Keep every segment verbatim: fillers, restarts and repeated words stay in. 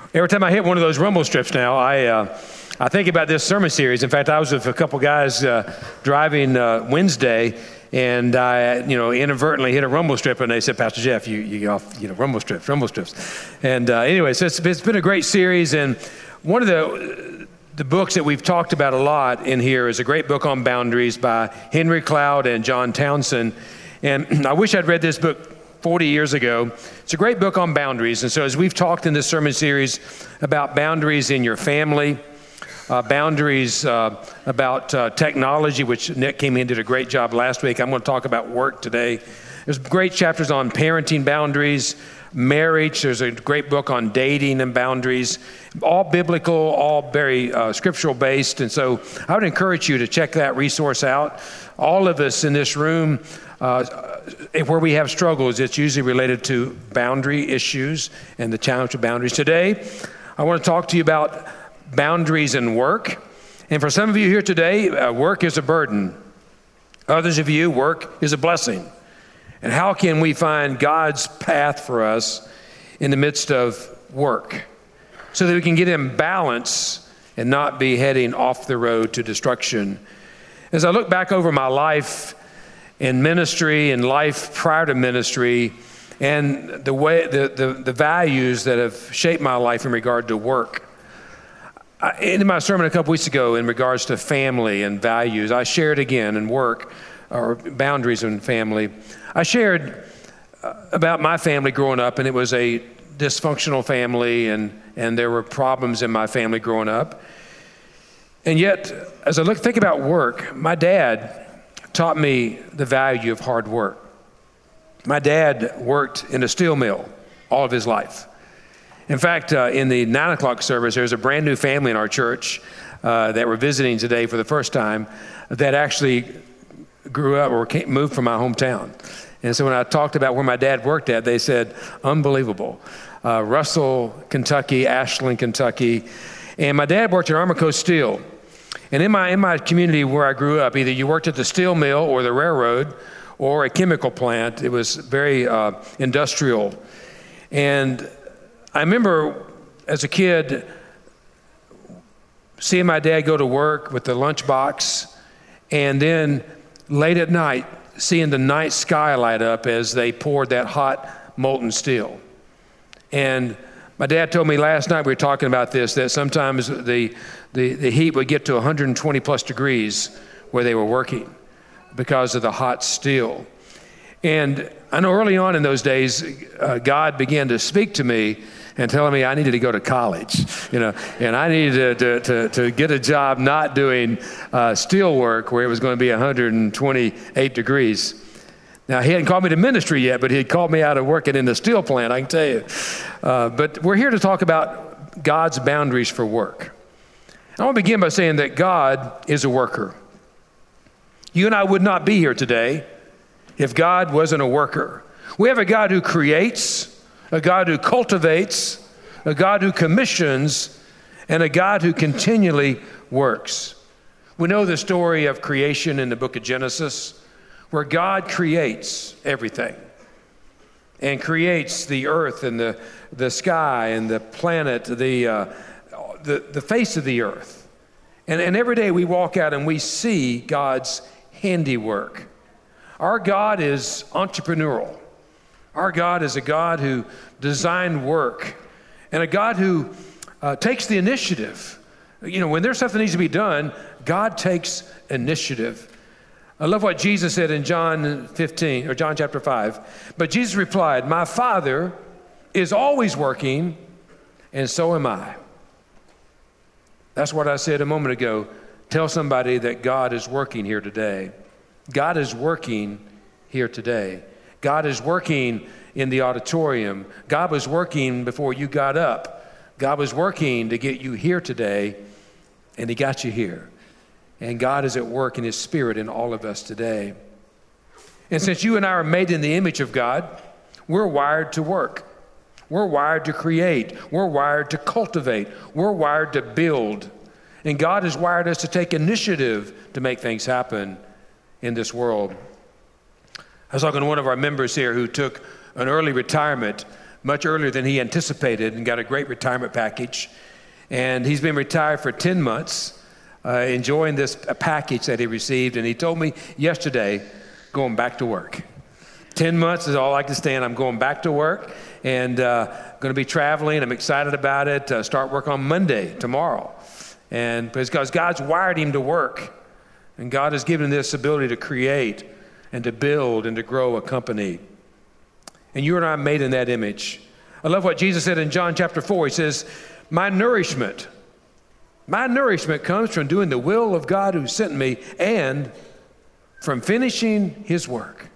Every time I hit one of those rumble strips now, I uh, I think about this sermon series. In fact, I was with a couple guys uh, driving uh, Wednesday, and I, you know, inadvertently hit a rumble strip, and they said, "Pastor Jeff, you you off, you know, rumble strips, rumble strips." And uh, anyway, so it's, it's been a great series, and one of the the books that we've talked about a lot in here is a great book on boundaries by Henry Cloud and John Townsend. And I wish I'd read this book forty years ago. It's a great book on boundaries. And so as we've talked in this sermon series about boundaries in your family, uh, boundaries uh, about uh, technology, which Nick came in and did a great job last week. I'm going to talk about work today. There's great chapters on parenting boundaries, marriage. There's a great book on dating and boundaries, all biblical, all very uh, scriptural based. And so I would encourage you to check that resource out. All of us in this room, Uh, where we have struggles, it's usually related to boundary issues and the challenge of boundaries. Today, I want to talk to you about boundaries in work. And for some of you here today, uh, work is a burden. Others of you, work is a blessing. And how can we find God's path for us in the midst of work so that we can get in balance and not be heading off the road to destruction? As I look back over my life in ministry and life prior to ministry, and the way the, the, the values that have shaped my life in regard to work. I, in my sermon a couple weeks ago in regards to family and values, I shared again in work, or boundaries in family. I shared uh, about my family growing up, and it was a dysfunctional family, and, and there were problems in my family growing up. And yet, as I look, think about work, my dad taught me the value of hard work. My dad worked in a steel mill all of his life. In fact, uh, in the nine o'clock service, there's a brand new family in our church uh, that we're visiting today for the first time that actually grew up or came, moved from my hometown. And so when I talked about where my dad worked at, they said, unbelievable. Uh, Russell, Kentucky, Ashland, Kentucky. And my dad worked at Armico Steel. And in my in my community where I grew up, either you worked at the steel mill or the railroad or a chemical plant. It was very uh, industrial. And I remember as a kid seeing my dad go to work with the lunchbox, and then late at night seeing the night sky light up as they poured that hot molten steel. And my dad told me last night, we were talking about this, that sometimes the, the, the heat would get to one hundred twenty plus degrees where they were working because of the hot steel. And I know early on in those days, uh, God began to speak to me and telling me I needed to go to college, you know, and I needed to, to, to get a job not doing uh, steel work where it was going to be one hundred twenty-eight degrees. Now, he hadn't called me to ministry yet, but he had called me out of working in the steel plant, I can tell you. Uh, but we're here to talk about God's boundaries for work. I want to begin by saying that God is a worker. You and I would not be here today if God wasn't a worker. We have a God who creates, a God who cultivates, a God who commissions, and a God who continually works. We know the story of creation in the book of Genesis, where God creates everything and creates the earth and the, the sky and the planet, the, uh, the, the face of the earth. And, and every day we walk out and we see God's handiwork. Our God is entrepreneurial. Our God is a God who designed work and a God who uh, takes the initiative. You know, when there's something that needs to be done, God takes initiative. I love what Jesus said in John fifteen, or John chapter five. But Jesus replied, my Father is always working, and so am I. That's what I said a moment ago. Tell somebody that God is working here today. God is working here today. God is working in the auditorium. God was working before you got up. God was working to get you here today, and he got you here. And God is at work in his spirit in all of us today. And since you and I are made in the image of God, we're wired to work. We're wired to create. We're wired to cultivate. We're wired to build. And God has wired us to take initiative to make things happen in this world. I was talking to one of our members here who took an early retirement much earlier than he anticipated and got a great retirement package. And he's been retired for ten months, uh, enjoying this package that he received. And he told me yesterday, going back to work. ten months is all I can stand. I'm going back to work and uh, going to be traveling. I'm excited about it. Uh, start work on Monday, tomorrow. And because God's wired him to work. And God has given him this ability to create and to build and to grow a company. And you and I are made in that image. I love what Jesus said in John chapter four. He says, my nourishment, my nourishment comes from doing the will of God who sent me and from finishing his work.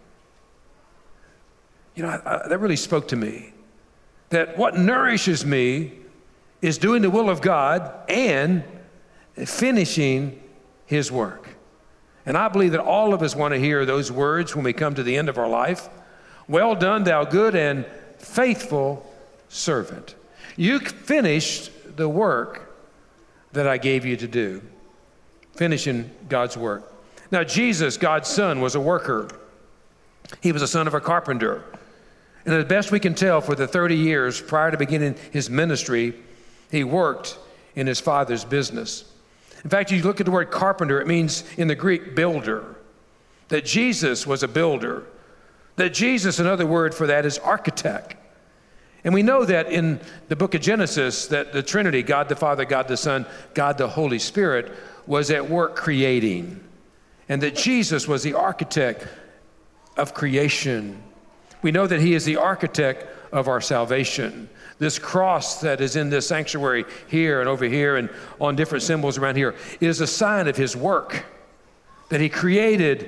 You know, I, I, that really spoke to me. That what nourishes me is doing the will of God and finishing his work. And I believe that all of us want to hear those words when we come to the end of our life. Well done, thou good and faithful servant. You finished the work that I gave you to do. Finishing God's work. Now, Jesus, God's son, was a worker. He was a son of a carpenter. And as best we can tell, for the thirty years prior to beginning his ministry, he worked in his father's business. In fact, you look at the word carpenter, it means in the Greek builder. That Jesus was a builder. That Jesus, another word for that, is architect. And we know that in the book of Genesis, that the Trinity, God the Father, God the Son, God the Holy Spirit, was at work creating. And that Jesus was the architect of creation. We know that he is the architect of our salvation. This cross that is in this sanctuary here and over here and on different symbols around here is a sign of his work, that he created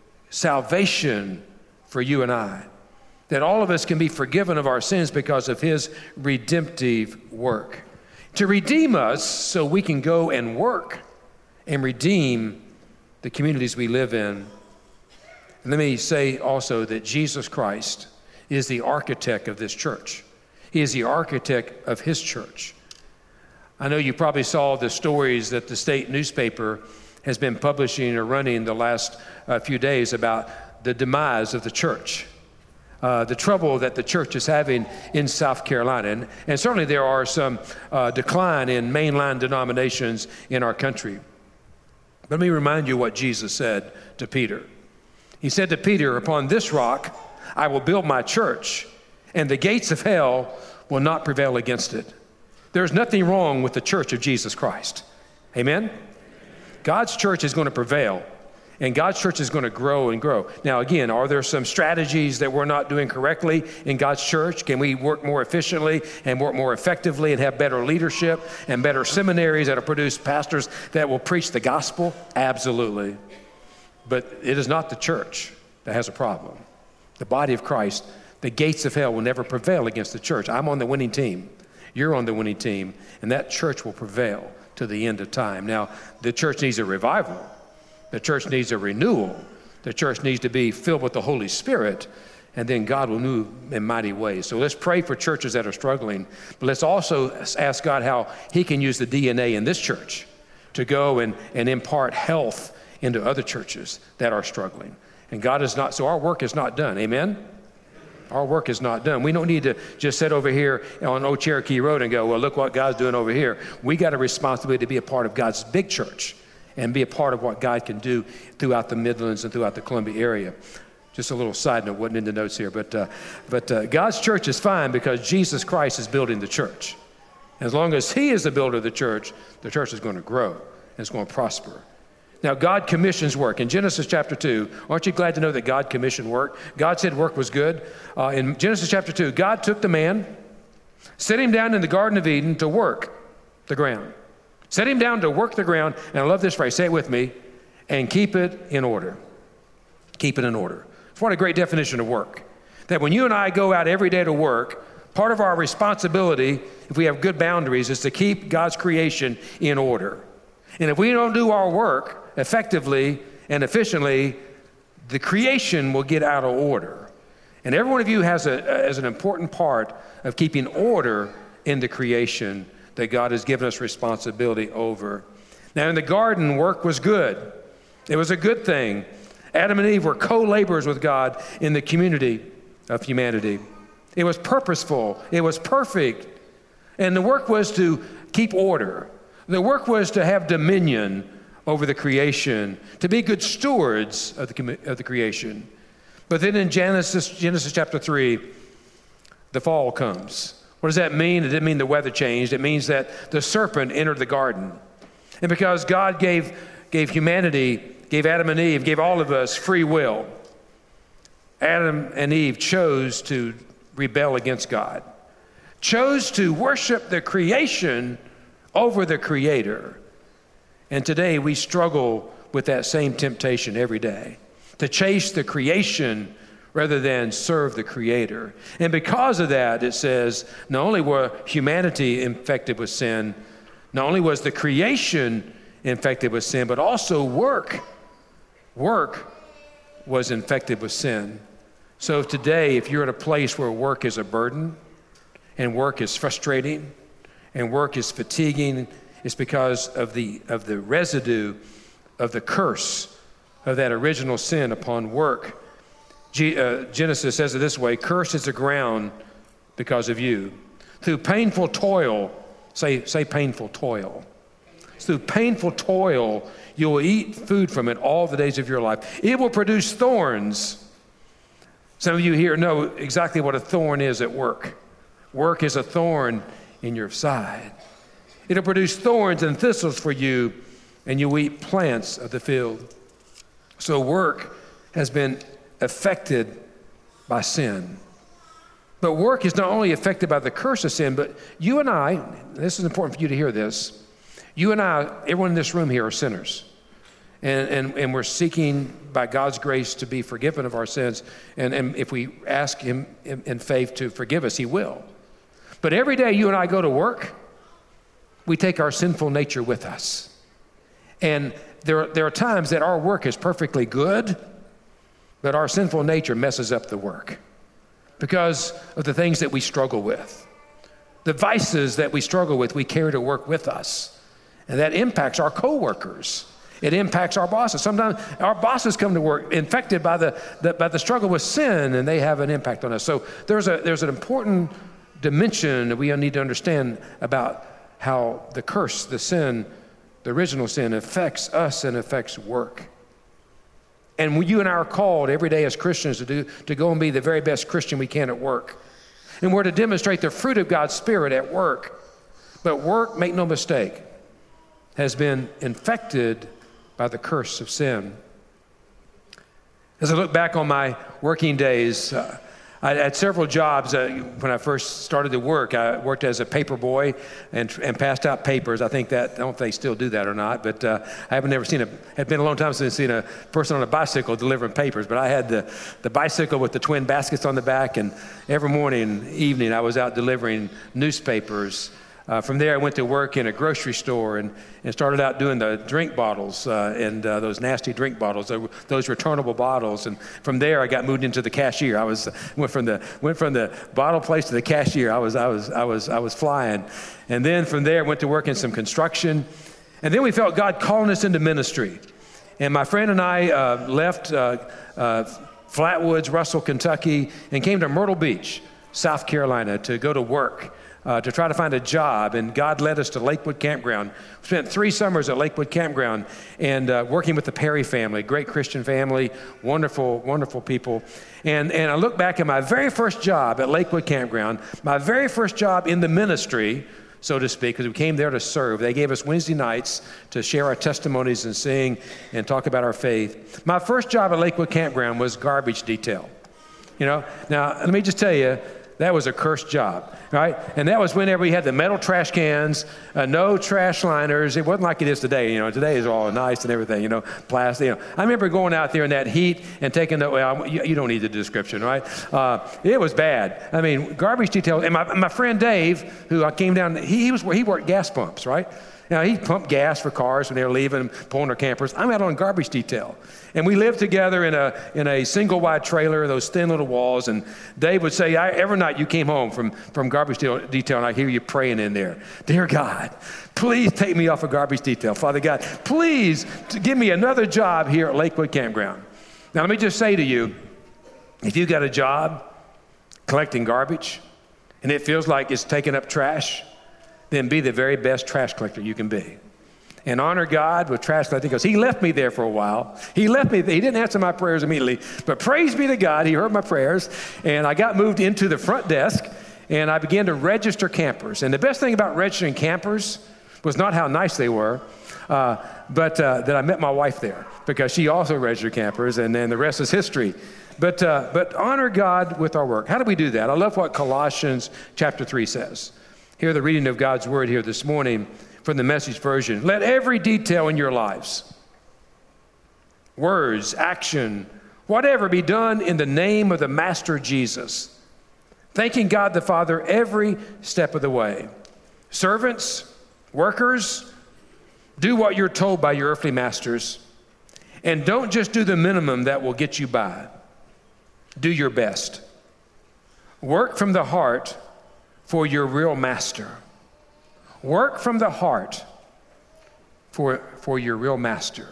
salvation for you and I, that all of us can be forgiven of our sins because of his redemptive work. To redeem us so we can go and work and redeem the communities we live in. And let me say also that Jesus Christ is the architect of this church. He is the architect of his church. I know you probably saw the stories that the state newspaper has been publishing or running the last uh, few days about the demise of the church, uh, the trouble that the church is having in South Carolina. And, and certainly there are some uh, decline in mainline denominations in our country. Let me remind you what Jesus said to Peter. He said to Peter, upon this rock I will build my church, and the gates of hell will not prevail against it. There's nothing wrong with the church of Jesus Christ. Amen? God's church is going to prevail. And God's church is going to grow and grow. Now, again, are there some strategies that we're not doing correctly in God's church? Can we work more efficiently and work more effectively and have better leadership and better seminaries that will produce pastors that will preach the gospel? Absolutely. But it is not the church that has a problem. The body of Christ, the gates of hell will never prevail against the church. I'm on the winning team. You're on the winning team. And that church will prevail to the end of time. Now, the church needs a revival. The church needs a renewal. The church needs to be filled with the Holy Spirit, and then God will move in mighty ways. So let's pray for churches that are struggling, but let's also ask God how he can use the D N A in this church to go and, and impart health into other churches that are struggling. And God is not, so our work is not done, amen? Our work is not done. We don't need to just sit over here on Old Cherokee Road and go, well, look what God's doing over here. We got a responsibility to be a part of God's big church and be a part of what God can do throughout the Midlands and throughout the Columbia area. Just a little side note, wasn't in the notes here, but, uh, but uh, God's church is fine because Jesus Christ is building the church. As long as he is the builder of the church, the church is going to grow and it's going to prosper. Now, God commissions work. In Genesis chapter two, aren't you glad to know that God commissioned work? God said work was good. Uh, in Genesis chapter two, God took the man, set him down in the Garden of Eden to work the ground. Set him down to work the ground, and I love this phrase, say it with me, and keep it in order. Keep it in order. It's what a great definition of work. That when you and I go out every day to work, part of our responsibility, if we have good boundaries, is to keep God's creation in order. And if we don't do our work effectively and efficiently, the creation will get out of order. And every one of you has, a, has an important part of keeping order in the creation that God has given us responsibility over. Now, in the garden, work was good. It was a good thing. Adam and Eve were co-laborers with God in the community of humanity. It was purposeful. It was perfect. And the work was to keep order. The work was to have dominion over the creation, to be good stewards of the, of the creation. But then in Genesis, Genesis chapter three, the fall comes. What does that mean? It didn't mean the weather changed. It means that the serpent entered the garden. And because God gave, gave humanity, gave Adam and Eve, gave all of us free will, Adam and Eve chose to rebel against God, chose to worship the creation over the Creator. And today we struggle with that same temptation every day, to chase the creation rather than serve the Creator. And because of that, it says, not only were humanity infected with sin, not only was the creation infected with sin, but also work. Work was infected with sin. So today, if you're at a place where work is a burden, and work is frustrating, and work is fatiguing, it's because of the, of the residue of the curse of that original sin upon work. G, uh, Genesis says it this way: cursed is the ground because of you. Through painful toil, say, say painful toil. Through painful toil, you will eat food from it all the days of your life. It will produce thorns. Some of you here know exactly what a thorn is at work. Work is a thorn in your side. It'll produce thorns and thistles for you, and you'll eat plants of the field. So work has been affected by sin. But work is not only affected by the curse of sin, but you and I, this is important for you to hear this, you and I, everyone in this room here are sinners. And, and, and we're seeking by God's grace to be forgiven of our sins. And, and if we ask Him in, in faith to forgive us, He will. But every day you and I go to work, we take our sinful nature with us. And there, there are times that our work is perfectly good, but our sinful nature messes up the work because of the things that we struggle with. The vices that we struggle with, we carry to work with us. And that impacts our coworkers. It impacts our bosses. Sometimes our bosses come to work infected by the, the, by the struggle with sin, and they have an impact on us. So there's, a, there's an important dimension that we need to understand about how the curse, the sin, the original sin affects us and affects work. And you and I are called every day as Christians to do to go and be the very best Christian we can at work. And we're to demonstrate the fruit of God's Spirit at work. But work, make no mistake, has been infected by the curse of sin. As I look back on my working days, uh, I had several jobs. Uh, when I first started to work, I worked as a paper boy and, and passed out papers. I think that, I don't know if they still do that or not, but uh, I haven't never seen a, had been a long time since I've seen a person on a bicycle delivering papers, but I had the, the bicycle with the twin baskets on the back, and every morning and evening I was out delivering newspapers. Uh, from there, I went to work in a grocery store and, and started out doing the drink bottles uh, and uh, those nasty drink bottles, those returnable bottles. And from there, I got moved into the cashier. I was went from the went from the bottle place to the cashier. I was I was I was I was flying. And then from there, I went to work in some construction. And then we felt God calling us into ministry. And my friend and I uh, left uh, uh, Flatwoods, Russell, Kentucky, and came to Myrtle Beach, South Carolina, to go to work. Uh, to try to find a job, and God led us to Lakewood Campground. We spent three summers at Lakewood Campground and uh, working with the Perry family, great Christian family, wonderful, wonderful people. And, and I look back at my very first job at Lakewood Campground, my very first job in the ministry, so to speak, because we came there to serve. They gave us Wednesday nights to share our testimonies and sing and talk about our faith. My first job at Lakewood Campground was garbage detail. You know, now let me just tell you, that was a cursed job, right? And that was whenever we had the metal trash cans, uh, no trash liners. It wasn't like it is today. You know, today is all nice and everything, you know, plastic. You know. I remember going out there in that heat and taking the, well, you, you don't need the description, right? Uh, it was bad. I mean, garbage detail. And my, my friend Dave, who I came down, he, he was he worked gas pumps, right? Now, he pumped gas for cars when they were leaving, pulling their campers. I'm out on garbage detail. And we lived together in a in a single wide trailer, those thin little walls. And Dave would say, I, every night you came home from, from garbage detail, and I hear you praying in there. Dear God, please take me off of garbage detail. Father God, please give me another job here at Lakewood Campground. Now, let me just say to you, if you got a job, collecting garbage and it feels like it's taking up trash, then be the very best trash collector you can be. And honor God with trash collecting, because he left me there for a while. He left me, he didn't answer my prayers immediately, but praise be to God, he heard my prayers, and I got moved into the front desk, and I began to register campers. And the best thing about registering campers was not how nice they were, uh, but uh, that I met my wife there, because she also registered campers, and then the rest is history. But, uh, but honor God with our work. How do we do that? I love what Colossians chapter three says. Hear the reading of God's word here this morning from the Message version. Let every detail in your lives, words, action, whatever, be done in the name of the Master Jesus, thanking God the Father every step of the way. Servants, workers, do what you're told by your earthly masters, and don't just do the minimum that will get you by. Do your best. Work from the heart for your real master. Work from the heart for, for your real master.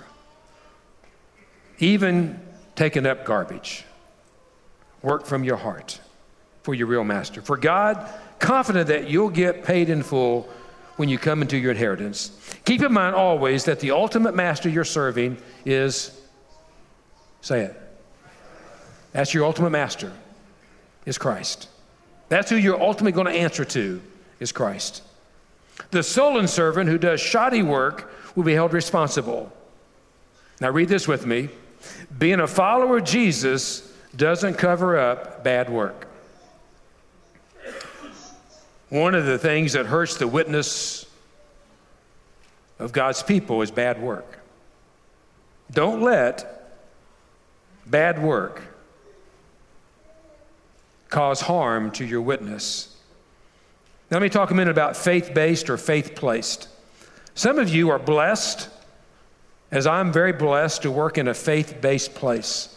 Even taking up garbage. Work from your heart for your real master. For God, confident that you'll get paid in full when you come into your inheritance. Keep in mind always that the ultimate master you're serving is, say it, that's your ultimate master, is Christ. That's who you're ultimately going to answer to, is Christ. The sullen servant who does shoddy work will be held responsible. Now read this with me. Being a follower of Jesus doesn't cover up bad work. One of the things that hurts the witness of God's people is bad work. Don't let bad work cause harm to your witness. Now, let me talk a minute about faith-based or faith-placed. Some of you are blessed, as I'm very blessed, to work in a faith-based place.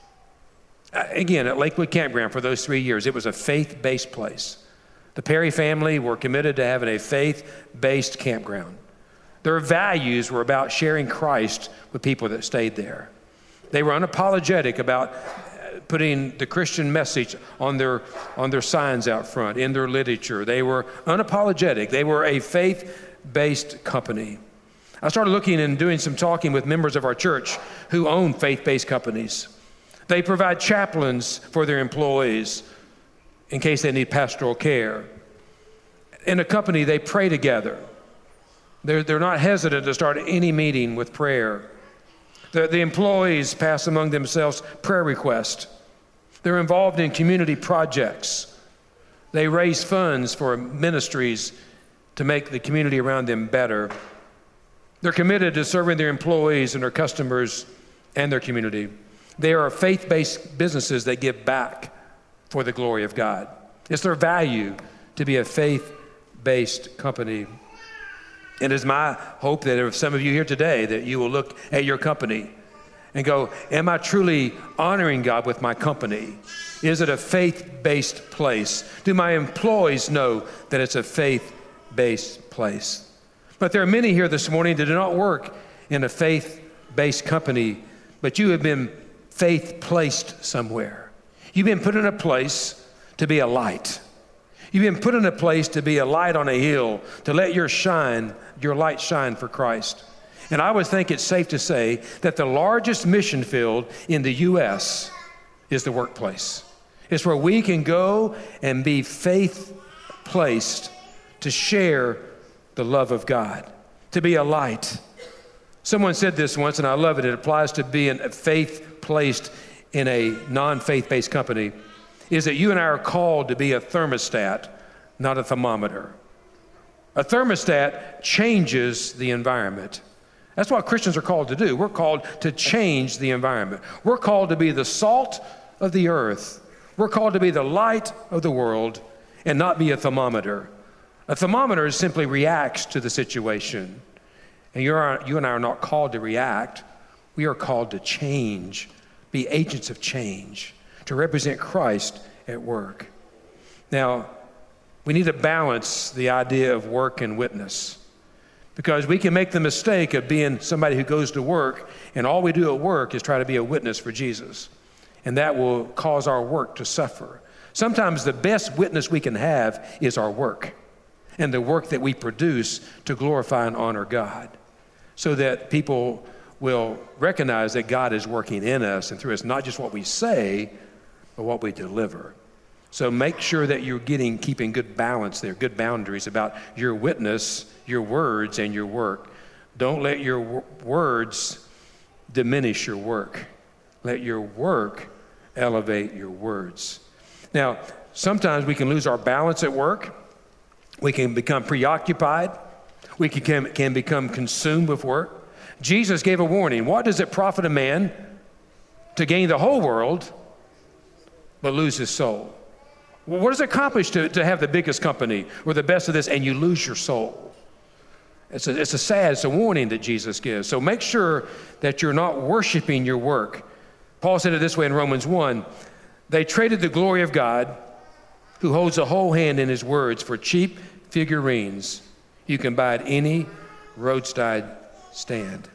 Again, at Lakewood Campground for those three years, it was a faith-based place. The Perry family were committed to having a faith-based campground. Their values were about sharing Christ with people that stayed there. They were unapologetic about putting the Christian message on their, on their signs out front, in their literature. They were unapologetic. They were a faith-based company. I started looking and doing some talking with members of our church who own faith-based companies. They provide chaplains for their employees in case they need pastoral care. In a company, they pray together. They're, they're not hesitant to start any meeting with prayer. The, the employees pass among themselves prayer requests. They're involved in community projects. They raise funds for ministries to make the community around them better. They're committed to serving their employees and their customers and their community. They are faith-based businesses that give back for the glory of God. It's their value to be a faith-based company. It is my hope that if some of you here today, that you will look at your company and go, am I truly honoring God with my company? Is it a faith-based place? Do my employees know that it's a faith-based place? But there are many here this morning that do not work in a faith-based company, but you have been faith-placed somewhere. You've been put in a place to be a light. You've been put in a place to be a light on a hill, to let your shine, your light shine for Christ. And I would think it's safe to say that the largest mission field in the U S is the workplace. It's where we can go and be faith-placed to share the love of God, to be a light. Someone said this once, and I love it. It applies to being faith-placed in a non-faith-based company, is that you and I are called to be a thermostat, not a thermometer. A thermostat changes the environment. That's what Christians are called to do. We're called to change the environment. We're called to be the salt of the earth. We're called to be the light of the world and not be a thermometer. A thermometer simply reacts to the situation. And you, are, you and I are not called to react. We are called to change, be agents of change, to represent Christ at work. Now, we need to balance the idea of work and witness, because we can make the mistake of being somebody who goes to work and all we do at work is try to be a witness for Jesus. And that will cause our work to suffer. Sometimes the best witness we can have is our work and the work that we produce to glorify and honor God, so that people will recognize that God is working in us and through us, not just what we say, but what we deliver. So make sure that you're getting, keeping good balance there, good boundaries about your witness, your words, and your work. Don't let your w- words diminish your work. Let your work elevate your words. Now, sometimes we can lose our balance at work. We can become preoccupied. We can, can become consumed with work. Jesus gave a warning. What does it profit a man to gain the whole world but lose his soul? Well, what does it accomplish to, to have the biggest company or the best of this and you lose your soul? It's a, it's a sad, it's a warning that Jesus gives. So make sure that you're not worshiping your work. Paul said it this way in Romans one, they traded the glory of God, who holds the whole hand in his words, for cheap figurines you can buy at any roadside stand.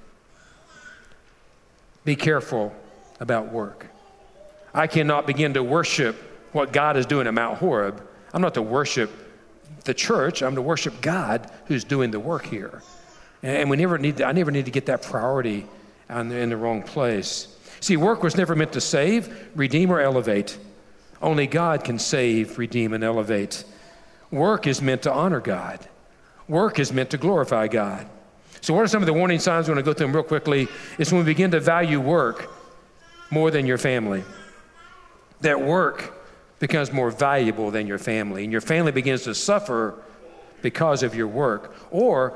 Be careful about work. I cannot begin to worship what God is doing at Mount Horeb. I'm not to worship the church. I'm to worship God who's doing the work here. And we never need to, I never need to get that priority on the, in the wrong place. See, work was never meant to save, redeem, or elevate. Only God can save, redeem, and elevate. Work is meant to honor God. Work is meant to glorify God. So what are some of the warning signs? We're going to go through them real quickly. It's when we begin to value work more than your family. That work becomes more valuable than your family, and your family begins to suffer because of your work, or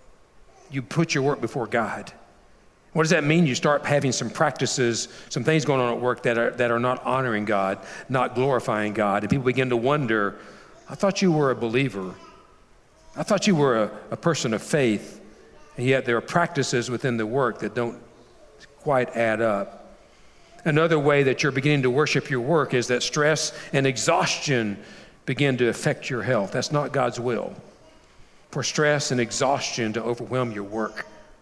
you put your work before God. What does that mean? You start having some practices, some things going on at work that are that are not honoring God, not glorifying God, and people begin to wonder, I thought you were a believer. I thought you were a, a person of faith, and yet there are practices within the work that don't quite add up. Another way that you're beginning to worship your work is that stress and exhaustion begin to affect your health. That's not God's will, for stress and exhaustion to overwhelm your work.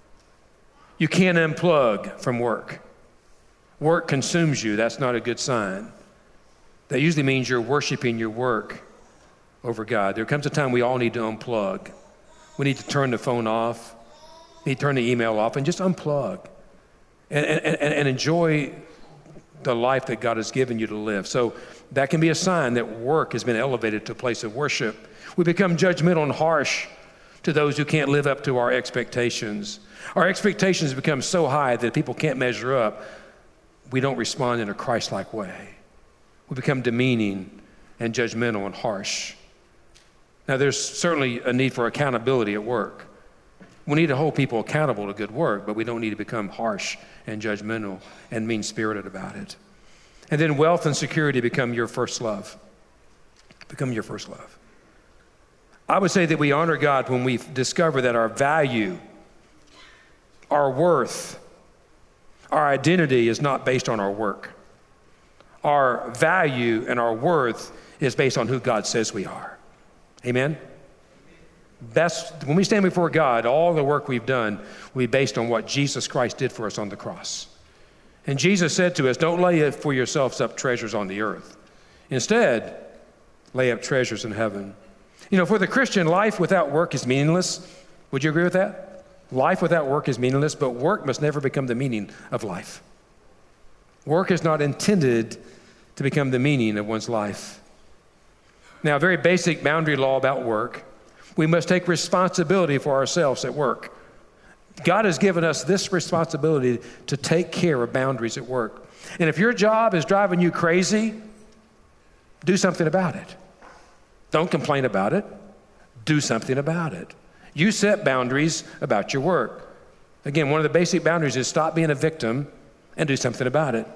You can't unplug from work. Work consumes you. That's not a good sign. That usually means you're worshiping your work over God. There comes a time we all need to unplug. We need to turn the phone off. We need to turn the email off and just unplug and, and, and enjoy the life that God has given you to live. So that can be a sign that work has been elevated to a place of worship. We become judgmental and harsh to those who can't live up to our expectations. Our expectations become so high that people can't measure up. We don't respond in a Christ-like way. We become demeaning and judgmental and harsh. Now, there's certainly a need for accountability at work. We need to hold people accountable to good work, but we don't need to become harsh and judgmental and mean-spirited about it. And then wealth and security become your first love. Become your first love. I would say that we honor God when we discover that our value, our worth, our identity is not based on our work. Our value and our worth is based on who God says we are. Amen? That's, when we stand before God, all the work we've done will be based on what Jesus Christ did for us on the cross. And Jesus said to us, don't lay for yourselves up treasures on the earth. Instead, lay up treasures in heaven. You know, for the Christian, life without work is meaningless. Would you agree with that? Life without work is meaningless, but work must never become the meaning of life. Work is not intended to become the meaning of one's life. Now, a very basic boundary law about work: we must take responsibility for ourselves at work. God has given us this responsibility to take care of boundaries at work. And if your job is driving you crazy, do something about it. Don't complain about it. Do something about it. You set boundaries about your work. Again, one of the basic boundaries is stop being a victim and do something about it.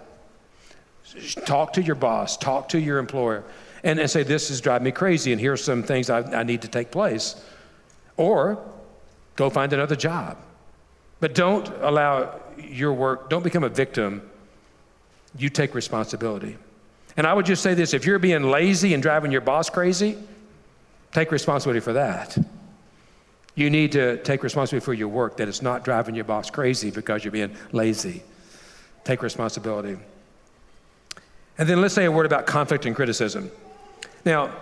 Talk to your boss, talk to your employer, and, and say, this is driving me crazy, and here are some things I, I need to take place. Or go find another job. But don't allow your work, don't become a victim. You take responsibility. And I would just say this: if you're being lazy and driving your boss crazy, take responsibility for that. You need to take responsibility for your work, that it's not driving your boss crazy because you're being lazy. Take responsibility. And then let's say a word about conflict and criticism. Now,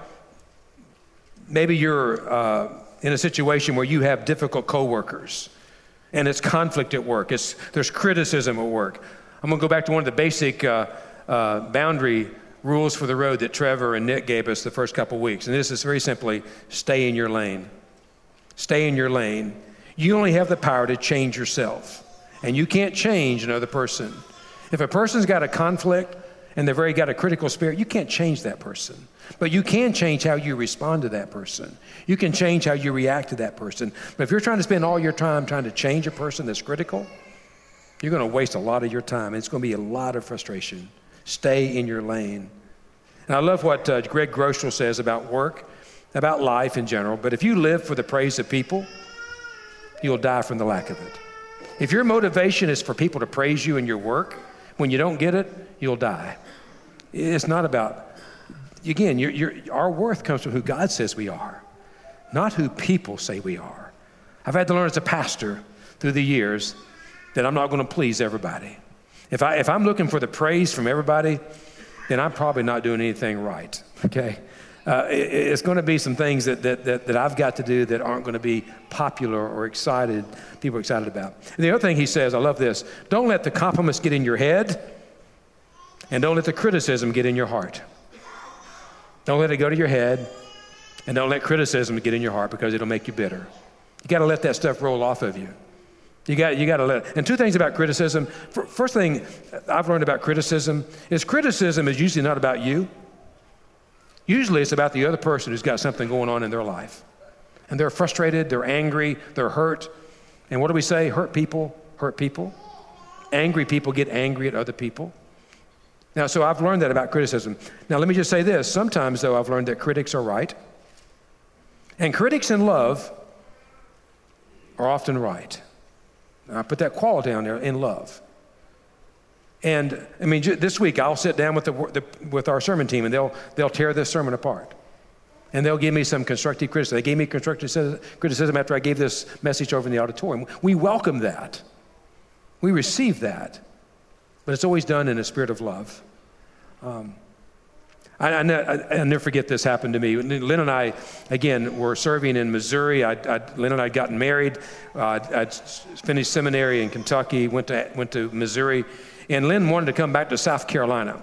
maybe you're uh, in a situation where you have difficult coworkers, and it's conflict at work. It's, there's criticism at work. I'm going to go back to one of the basic uh, uh, boundary rules for the road that Trevor and Nick gave us the first couple weeks. And this is very simply, stay in your lane. Stay in your lane. You only have the power to change yourself, and you can't change another person. If a person's got a conflict and they've already got a critical spirit, you can't change that person. But you can change how you respond to that person. You can change how you react to that person. But if you're trying to spend all your time trying to change a person that's critical, you're going to waste a lot of your time. It's going to be a lot of frustration. Stay in your lane. And I love what uh, Greg Groeschel says about work, about life in general. But if you live for the praise of people, you'll die from the lack of it. If your motivation is for people to praise you in your work, when you don't get it, you'll die. It's not about, again, you're, you're, our worth comes from who God says we are, not who people say we are. I've had to learn as a pastor through the years that I'm not going to please everybody. If, I, if I'm looking for the praise from everybody, then I'm probably not doing anything right, okay? Uh, it, it's going to be some things that, that, that, that I've got to do that aren't going to be popular or excited, people are excited about. And the other thing he says, I love this, don't let the compliments get in your head, and don't let the criticism get in your heart. Don't let it go to your head, and don't let criticism get in your heart, because it'll make you bitter. You got to let that stuff roll off of you. You got, you got to let it. And two things about criticism. First thing I've learned about criticism is criticism is usually not about you. Usually it's about the other person who's got something going on in their life. And they're frustrated, they're angry, they're hurt. And what do we say? Hurt people, hurt people. Angry people get angry at other people. Now, so I've learned that about criticism. Now, let me just say this. Sometimes, though, I've learned that critics are right. And critics in love are often right. I put that quality down there, in love. And I mean, this week I'll sit down with the, the with our sermon team, and they'll they'll tear this sermon apart, and they'll give me some constructive criticism. They gave me constructive criticism after I gave this message over in the auditorium. We welcome that, we receive that, but it's always done in a spirit of love. Um, I, I, I, I never forget this happened to me. Lynn and I, again, were serving in Missouri. I, I, Lynn and I had gotten married. Uh, I'd finished seminary in Kentucky, went to, went to Missouri, and Lynn wanted to come back to South Carolina.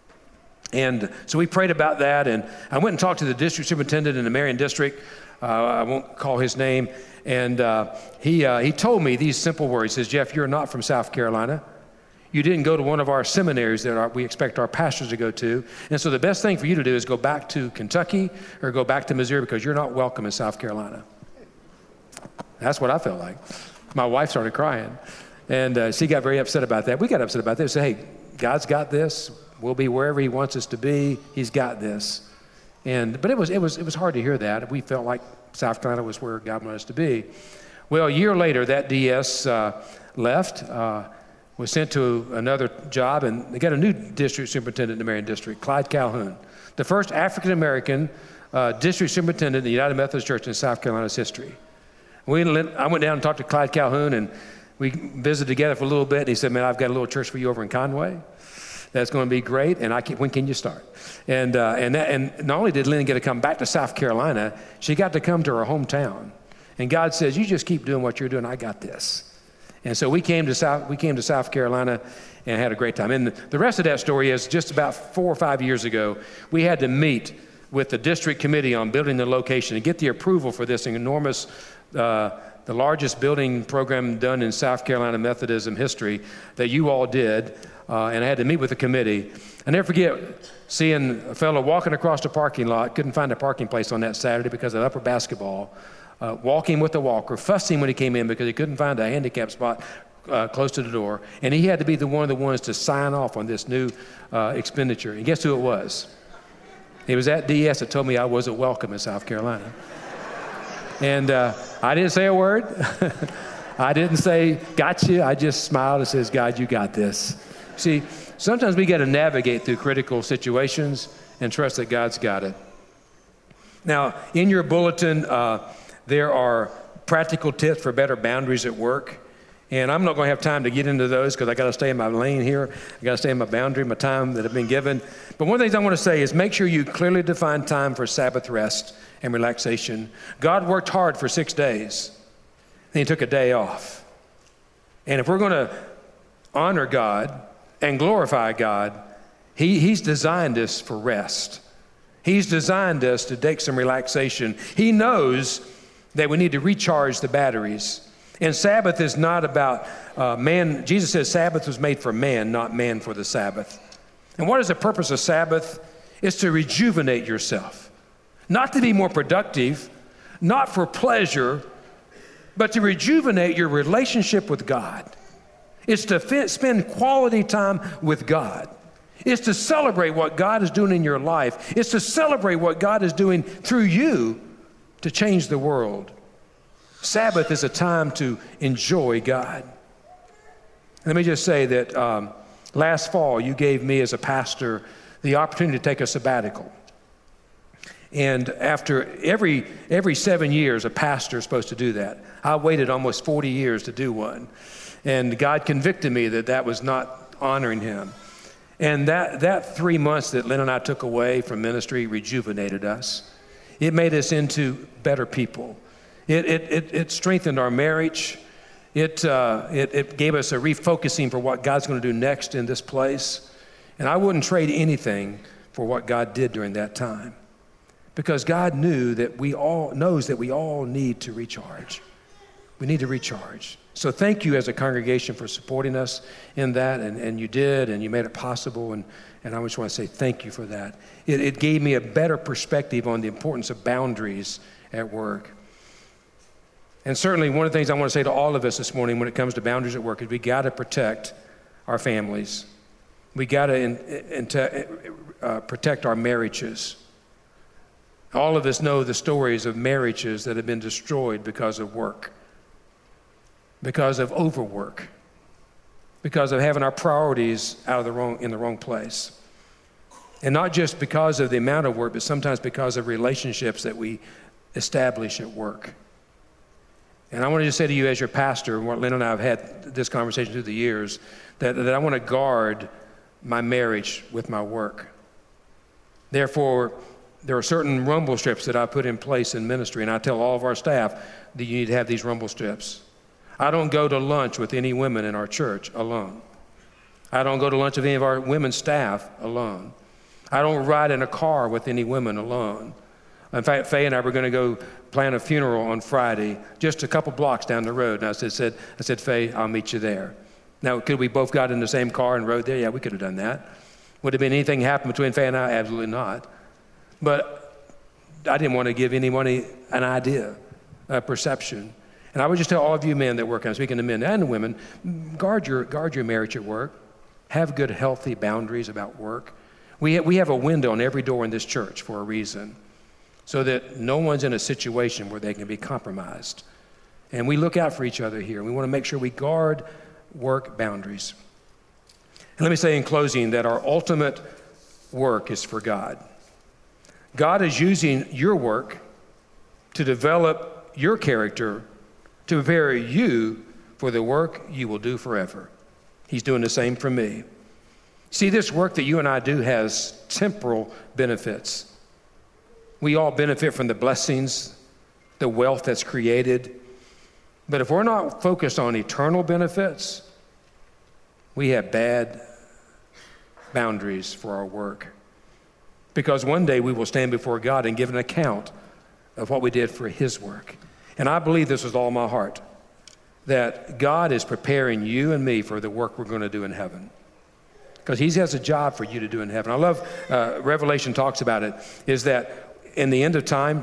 And so we prayed about that, and I went and talked to the district superintendent in the Marion district. Uh, I won't call his name. And uh, he, uh, he told me these simple words. He says, Jeff, you're not from South Carolina. You didn't go to one of our seminaries that our, we expect our pastors to go to. And so the best thing for you to do is go back to Kentucky or go back to Missouri, because you're not welcome in South Carolina. That's what I felt like. My wife started crying. And uh, she got very upset about that. We got upset about this. Said, hey, God's got this. We'll be wherever he wants us to be. He's got this. And but it was, it was, it was hard to hear that. We felt like South Carolina was where God wanted us to be. Well, a year later, that D S uh, left. Uh, was sent to another job, and they got a new district superintendent in the Marion district, Clyde Calhoun, the first African-American uh, district superintendent in the United Methodist Church in South Carolina's history. We, I went down and talked to Clyde Calhoun, and we visited together for a little bit, and he said, man, I've got a little church for you over in Conway. That's going to be great, and I can, when can you start? And, uh, and, that, and not only did Lynn get to come back to South Carolina, she got to come to her hometown. And God says, you just keep doing what you're doing, I got this. And so we came to South, we came to South Carolina and had a great time. And the rest of that story is just about four or five years ago, we had to meet with the district committee on building the location and get the approval for this enormous, uh, the largest building program done in South Carolina Methodism history that you all did. Uh, and I had to meet with the committee. I never forget seeing a fellow walking across the parking lot, couldn't find a parking place on that Saturday because of upper basketball. Uh, walking with the walker, fussing when he came in because he couldn't find a handicap spot uh, close to the door. And he had to be the one of the ones to sign off on this new uh, expenditure. And guess who it was? It was that D S that told me I wasn't welcome in South Carolina. And uh, I didn't say a word. I didn't say, gotcha. I just smiled and says, God, you got this. See, sometimes we got to navigate through critical situations and trust that God's got it. Now, in your bulletin, uh, there are practical tips for better boundaries at work. And I'm not going to have time to get into those because I got to stay in my lane here. I got to stay in my boundary, my time that I've been given. But one of the things I want to say is make sure you clearly define time for Sabbath rest and relaxation. God worked hard for six days. Then he took a day off. And if we're going to honor God and glorify God, he, he's designed us for rest. He's designed us to take some relaxation. He knows that we need to recharge the batteries. And Sabbath is not about uh, man. Jesus says Sabbath was made for man, not man for the Sabbath. And what is the purpose of Sabbath? It's to rejuvenate yourself. Not to be more productive, not for pleasure, but to rejuvenate your relationship with God. It's to fi- spend quality time with God. It's to celebrate what God is doing in your life. It's to celebrate what God is doing through you to change the world. Sabbath is a time to enjoy God. Let me just say that um, last fall you gave me as a pastor the opportunity to take a sabbatical. And after every every seven years, a pastor is supposed to do that. I waited almost forty years to do one. And God convicted me that that was not honoring him. And that, that three months that Lynn and I took away from ministry rejuvenated us. It made us into better people. It, it, it, it strengthened our marriage. It, uh, it, it gave us a refocusing for what God's going to do next in this place. And I wouldn't trade anything for what God did during that time. Because God knew that we all, knows that we all need to recharge. We need to recharge. So thank you as a congregation for supporting us in that, and, and you did, and you made it possible, and, and I just want to say thank you for that. It, it gave me a better perspective on the importance of boundaries at work. And certainly one of the things I want to say to all of us this morning when it comes to boundaries at work is we got to protect our families. We got to in, in, uh, protect our marriages. All of us know the stories of marriages that have been destroyed because of work, because of overwork, because of having our priorities out of the wrong, in the wrong place. And not just because of the amount of work, but sometimes because of relationships that we establish at work. And I want to just say to you as your pastor, and what Lynn and I have had this conversation through the years, that, that I want to guard my marriage with my work. Therefore, there are certain rumble strips that I put in place in ministry, and I tell all of our staff that you need to have these rumble strips. I don't go to lunch with any women in our church alone. I don't go to lunch with any of our women's staff alone. I don't ride in a car with any women alone. In fact, Faye and I were going to go plan a funeral on Friday, just a couple blocks down the road. And I said, said, I said, Faye, I'll meet you there. Now, could we both got in the same car and rode there? Yeah, we could have done that. Would have been anything happen between Faye and I? Absolutely not. But I didn't want to give anyone an idea, a perception. And I would just tell all of you men that work, I'm speaking to men and women, guard your, guard your marriage at work. Have good, healthy boundaries about work. We have, we have a window on every door in this church for a reason, so that no one's in a situation where they can be compromised. And we look out for each other here. We want to make sure we guard work boundaries. And let me say in closing that our ultimate work is for God. God is using your work to develop your character, to prepare you for the work you will do forever. He's doing the same for me. See, this work that you and I do has temporal benefits. We all benefit from the blessings, the wealth that's created. But if we're not focused on eternal benefits, we have bad boundaries for our work. Because one day we will stand before God and give an account of what we did for His work. And I believe this with all my heart, that God is preparing you and me for the work we're going to do in heaven. Because He has a job for you to do in heaven. I love, uh, Revelation talks about it, is that in the end of time,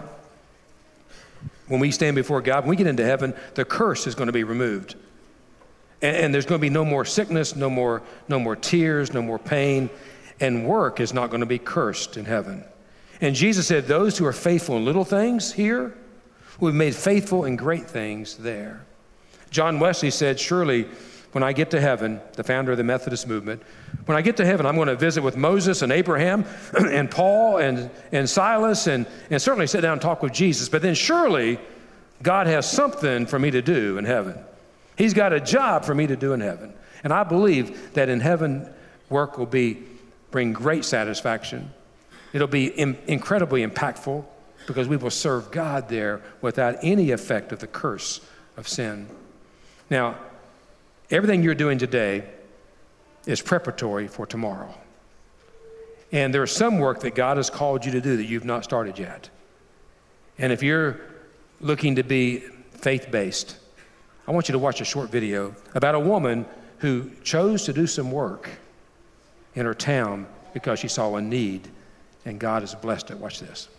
when we stand before God, when we get into heaven, the curse is going to be removed. And, and there's going to be no more sickness, no more, no more tears, no more pain. And work is not going to be cursed in heaven. And Jesus said, those who are faithful in little things here will be made faithful in great things there. John Wesley said, surely when I get to heaven, the founder of the Methodist movement, when I get to heaven, I'm going to visit with Moses and Abraham and Paul and, and Silas and, and certainly sit down and talk with Jesus. But then surely God has something for me to do in heaven. He's got a job for me to do in heaven. And I believe that in heaven, work will be, bring great satisfaction. It'll be in, incredibly impactful because we will serve God there without any effect of the curse of sin. Now, everything you're doing today is preparatory for tomorrow. And there's some work that God has called you to do that you've not started yet. And if you're looking to be faith-based, I want you to watch a short video about a woman who chose to do some work in her town because she saw a need, and God has blessed it. Watch this.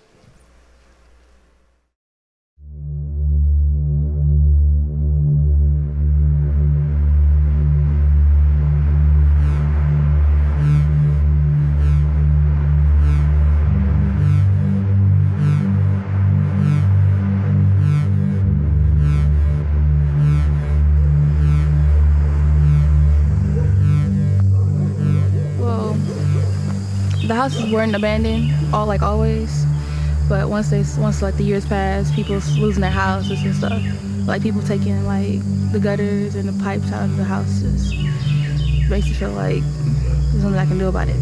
The houses weren't abandoned, all like always, but once they once like the years passed, people losing their houses and stuff, like people taking like the gutters and the pipes out of the houses, makes me feel like there's nothing I can do about it.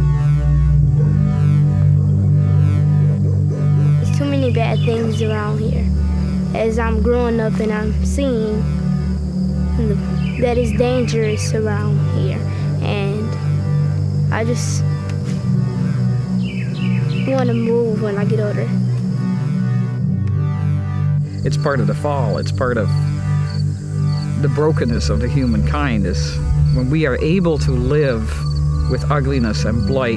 There's too many bad things around here. As I'm growing up and I'm seeing that it's dangerous around here, and I just want to move when I get older. It's part of the fall. It's part of the brokenness of the humankind is when we are able to live with ugliness and blight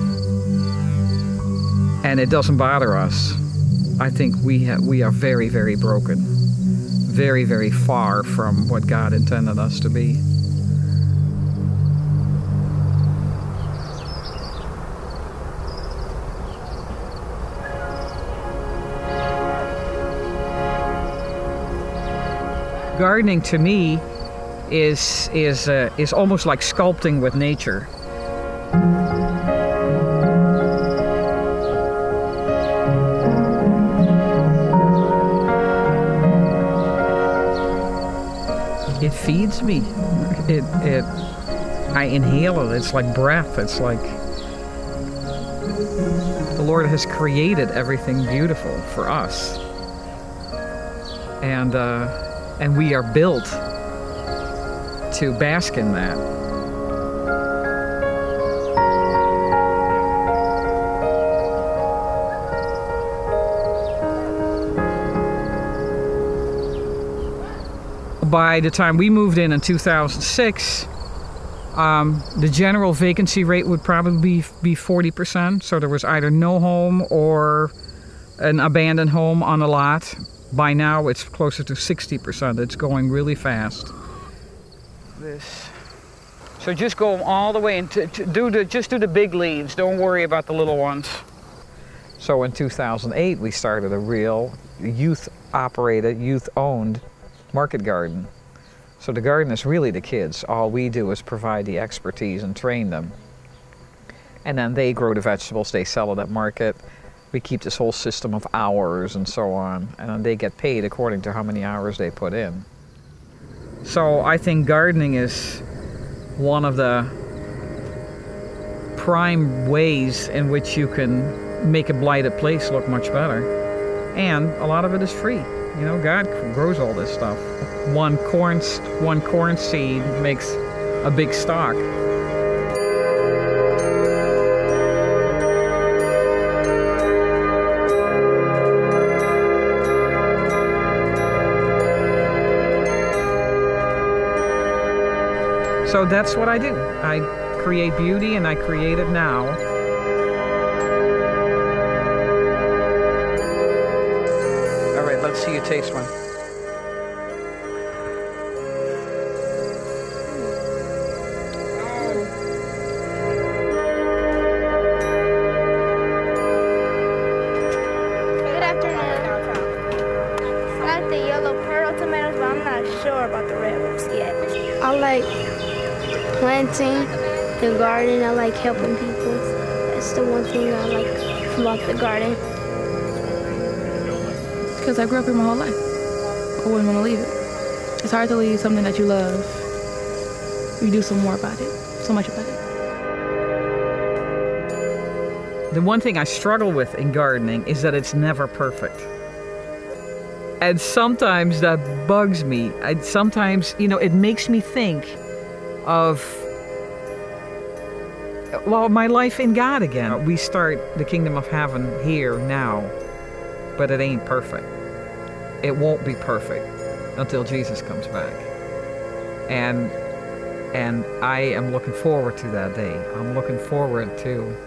and it doesn't bother us. I think we ha we are very, very broken. Very, very far from what God intended us to be. Gardening to me is is uh, is almost like sculpting with nature. It feeds me. It it I inhale it. It's like breath. It's like the Lord has created everything beautiful for us, and. Uh, And we are built to bask in that. By the time we moved in in two thousand six, um, the general vacancy rate would probably be, be forty percent. So there was either no home or an abandoned home on a lot. By now, it's closer to sixty percent. It's going really fast. This. So just go all the way and to, to do the, just do the big leaves. Don't worry about the little ones. So in two thousand eight, we started a real youth-operated, youth-owned market garden. So the garden is really the kids. All we do is provide the expertise and train them. And then they grow the vegetables, they sell it at market. We keep this whole system of hours and so on, and then they get paid according to how many hours they put in. So I think gardening is one of the prime ways in which you can make a blighted place look much better. And a lot of it is free. You know, God grows all this stuff. One corn, one corn seed makes a big stalk. So that's what I do. I create beauty, and I create it now. All right, let's see you taste one. Good afternoon. I like the yellow pearl tomatoes, but I'm not sure about the red ones yet. I like planting the garden. I like helping people. That's the one thing I like about the garden. Because I grew up here my whole life. I wouldn't want to leave it. It's hard to leave something that you love. You do some more about it, so much about it. The one thing I struggle with in gardening is that it's never perfect. And sometimes that bugs me. I, sometimes, you know, it makes me think of, well, my life in God again. We start the kingdom of heaven here now, but it ain't perfect. It won't be perfect until Jesus comes back. And, and I am looking forward to that day. I'm looking forward to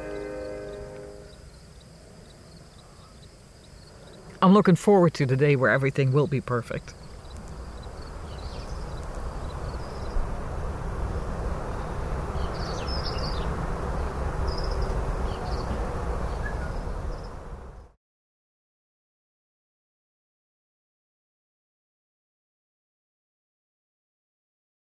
I'm looking forward to the day where everything will be perfect.